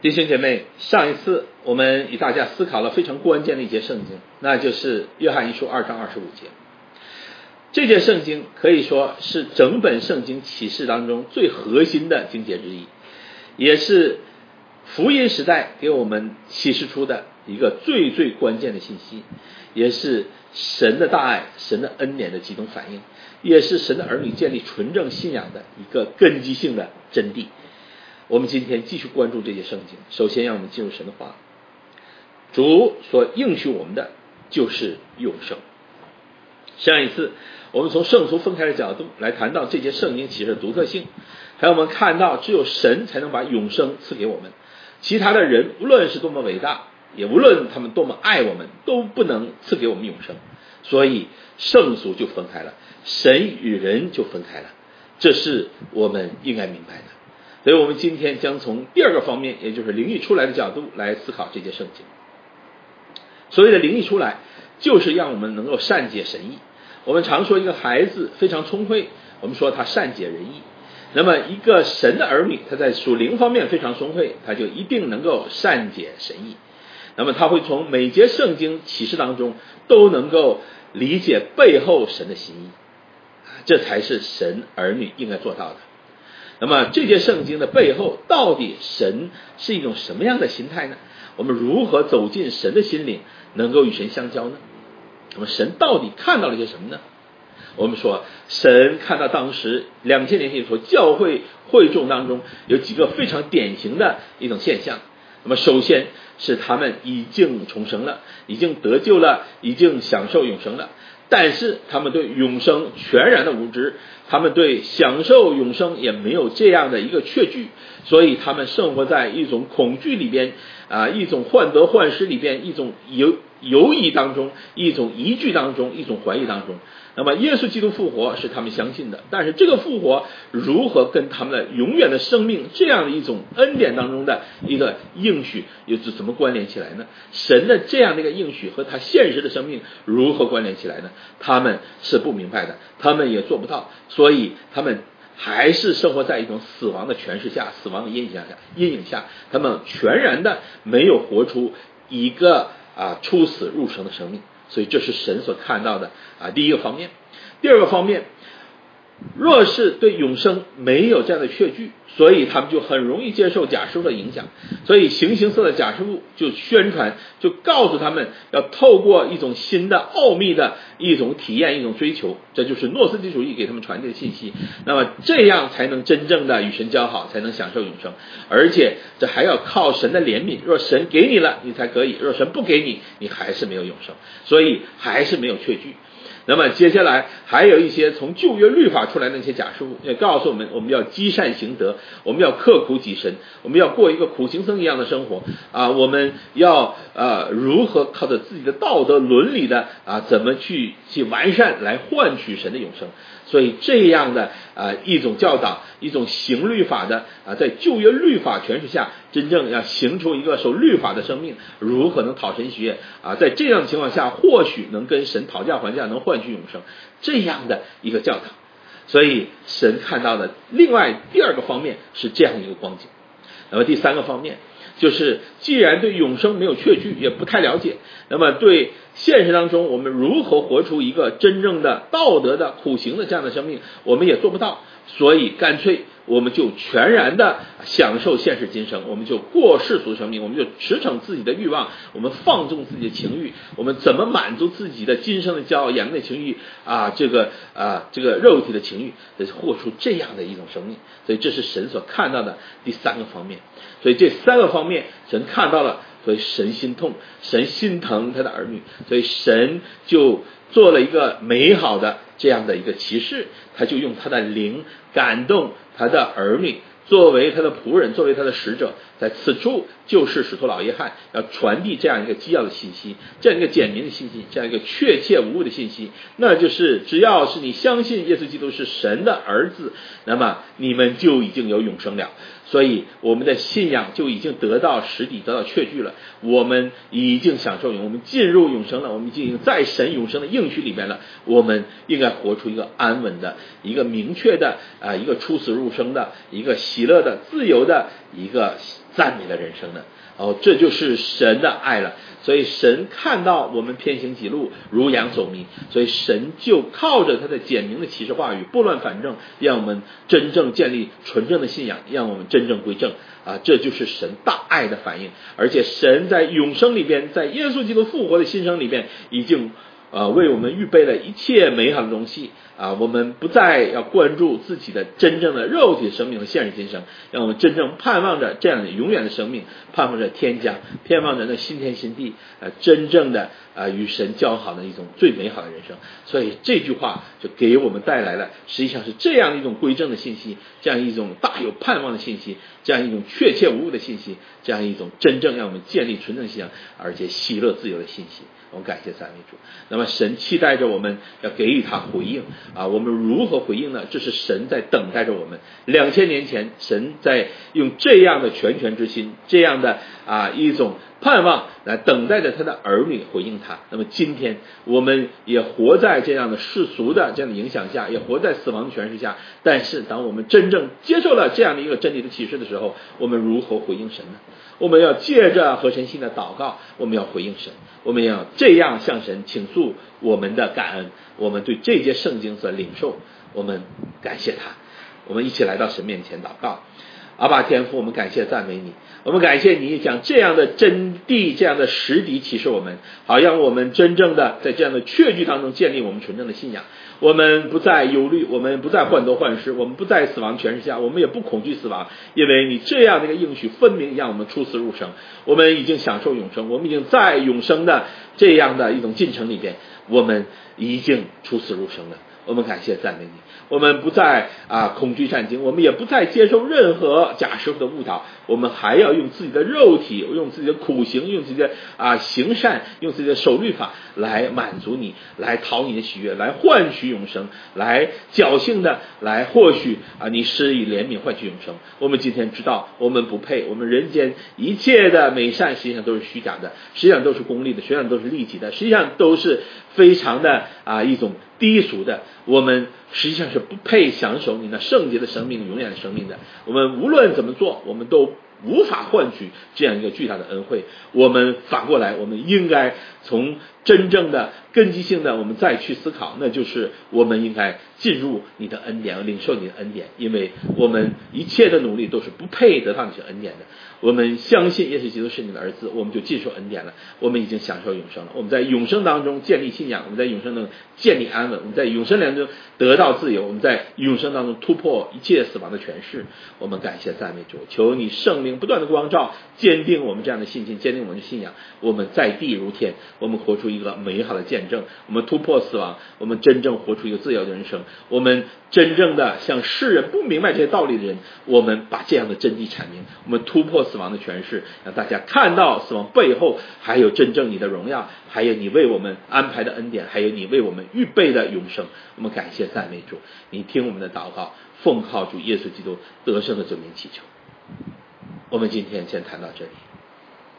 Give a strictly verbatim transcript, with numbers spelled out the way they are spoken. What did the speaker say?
弟兄姐妹，上一次我们与大家思考了非常关键的一节圣经，那就是约翰一书二章二十五节。这节圣经可以说是整本圣经启示当中最核心的经节之一，也是福音时代给我们启示出的一个最最关键的信息，也是神的大爱、神的恩典的集中反应，也是神的儿女建立纯正信仰的一个根基性的真谛。我们今天继续关注这些圣经，首先让我们进入神的话。主所应许我们的就是永生。上一次我们从圣徒分开的角度来谈到这节圣经启示的独特性，还有我们看到只有神才能把永生赐给我们，其他的人无论是多么伟大，也无论他们多么爱我们，都不能赐给我们永生。所以圣俗就分开了，神与人就分开了，这是我们应该明白的。所以我们今天将从第二个方面，也就是灵意出来的角度来思考这节圣经。所谓的灵意出来，就是让我们能够善解神意。我们常说一个孩子非常聪慧，我们说他善解人意。那么一个神的儿女，他在属灵方面非常聪慧，他就一定能够善解神意。那么他会从每节圣经启示当中都能够理解背后神的心意，这才是神儿女应该做到的。那么这些圣经的背后，到底神是一种什么样的心态呢？我们如何走进神的心灵，能够与神相交呢？那么神到底看到了些什么呢？我们说神看到当时两千年前所教会会众当中有几个非常典型的一种现象。那么首先是他们已经重生了，已经得救了，已经享受永生了，但是他们对永生全然的无知，他们对享受永生也没有这样的一个确据，所以他们生活在一种恐惧里边啊，一种患得患失里边，一种犹犹疑当中，一种疑惧当中，一种怀疑当中。那么耶稣基督复活是他们相信的，但是这个复活如何跟他们的永远的生命这样的一种恩典当中的一个应许又是怎么关联起来呢？神的这样的一个应许和他现实的生命如何关联起来呢？他们是不明白的，他们也做不到，所以他们还是生活在一种死亡的权势下，死亡的阴影下，阴影下，他们全然的没有活出一个啊出死入生的生命。所以这是神所看到的啊第一个方面。第二个方面，若是对永生没有这样的确据，所以他们就很容易接受假师傅的影响，所以形形色色的假师傅就宣传，就告诉他们要透过一种新的奥秘的一种体验，一种追求，这就是诺斯底主义给他们传递的信息。那么这样才能真正的与神交好，才能享受永生，而且这还要靠神的怜悯，若神给你了你才可以，若神不给你，你还是没有永生，所以还是没有确据。那么接下来还有一些从旧约律法出来的那些假师傅也告诉我们，我们要积善行德，我们要刻苦己身，我们要过一个苦行僧一样的生活啊，我们要呃如何靠着自己的道德伦理的啊怎么去去完善来换取神的永生。所以这样的啊一种教导，一种行律法的啊，在旧约律法权势下，真正要行出一个守律法的生命，如何能讨神喜悦啊？在这样的情况下，或许能跟神讨价还价，能换取永生，这样的一个教导。所以神看到的另外第二个方面是这样一个光景。那么第三个方面就是既然对永生没有确据，也不太了解，那么对现实当中我们如何活出一个真正的道德的苦行的这样的生命，我们也做不到，所以干脆我们就全然的享受现实今生，我们就过世俗生命，我们就驰骋自己的欲望，我们放纵自己的情欲，我们怎么满足自己的今生的骄傲、眼目的情欲啊，这个啊这个肉体的情欲，活出这样的一种生命。所以这是神所看到的第三个方面。所以这三个方面神看到了，所以神心痛，神心疼他的儿女，所以神就做了一个美好的这样的一个启示，他就用他的灵感动他的儿女，作为他的仆人，作为他的使者，在此处就是使徒老约翰要传递这样一个基要的信息，这样一个简明的信息，这样一个确切无误的信息，那就是只要是你相信耶稣基督是神的儿子，那么你们就已经有永生了。所以我们的信仰就已经得到实底，得到确据了，我们已经享受永，我们进入永生了，我们已经在神永生的应许里面了，我们应该活出一个安稳的，一个明确的啊、呃，一个出死入生的，一个喜乐的、自由的，一个赞美的人生呢？哦，这就是神的爱了。所以神看到我们偏行己路，如羊走迷，所以神就靠着他的简明的启示话语，拨乱反正，让我们真正建立纯正的信仰，让我们真正归正啊！这就是神大爱的反应。而且神在永生里边，在耶稣基督复活的新生里边，已经呃，为我们预备了一切美好的东西啊！我们不再要关注自己的真正的肉体生命和现实今生，让我们真正盼望着这样的永远的生命，盼望着天家，盼望着那新天新地，呃，真正的呃与神交好的一种最美好的人生。所以这句话就给我们带来了，实际上是这样一种归正的信息，这样一种大有盼望的信息，这样一种确切无误的信息，这样一种真正让我们建立纯正信仰而且喜乐自由的信息。我们感谢赞美主。那么神期待着我们要给予他回应啊，我们如何回应呢？这是神在等待着我们。两千年前，神在用这样的全权之心，这样的啊一种盼望来等待着他的儿女回应他。那么今天我们也活在这样的世俗的这样的影响下，也活在死亡的权势下，但是当我们真正接受了这样的一个真理的启示的时候，我们如何回应神呢？我们要借着合神心的祷告，我们要回应神，我们要这样向神倾诉我们的感恩，我们对这节圣经所领受，我们感谢他。我们一起来到神面前祷告。阿爸天父，我们感谢赞美你，我们感谢你将这样的真谛，这样的实底启示我们，好让我们真正的在这样的确据当中建立我们纯正的信仰。我们不再忧虑，我们不再患得患失，我们不在死亡权势下，我们也不恐惧死亡，因为你这样的一个应许分明让我们出死入生，我们已经享受永生，我们已经在永生的这样的一种进程里边，我们已经出死入生了。我们感谢赞美你，我们不再啊恐惧战惊，我们也不再接受任何假师傅的误导，我们还要用自己的肉体，用自己的苦行，用自己的啊行善，用自己的守律法来满足你，来讨你的喜悦，来换取永生，来侥幸的来获取啊你施以怜悯换取永生。我们今天知道我们不配，我们人间一切的美善实际上都是虚假的，实际上都是功利的，实际上都是利己的，实际上都是非常的啊一种低俗的，我们实际上是不配享受你那圣洁的生命，永远的生命的。我们无论怎么做，我们都无法换取这样一个巨大的恩惠。我们反过来，我们应该从真正的根基性的我们再去思考，那就是我们应该进入你的恩典，领受你的恩典，因为我们一切的努力都是不配得到你的恩典的。我们相信耶稣基督是你的儿子，我们就进入恩典了，我们已经享受永生了。我们在永生当中建立信仰，我们在永生当中建立安稳，我们在永生当中得到自由，我们在永生当中突破一切死亡的权势。我们感谢赞美主，求你圣灵不断的光照，坚定我们这样的信心，坚定我们的信仰。我们在地如天，我们活出一个美好的见证，我们突破死亡，我们真正活出一个自由的人生，我们真正的向世人不明白这些道理的人，我们把这样的真谛阐明，我们突破死亡的权势，让大家看到死亡背后还有真正你的荣耀，还有你为我们安排的恩典，还有你为我们预备的永生。我们感谢赞美主，你听我们的祷告，奉靠主耶稣基督得胜的救名祈求。我们今天先谈到这里。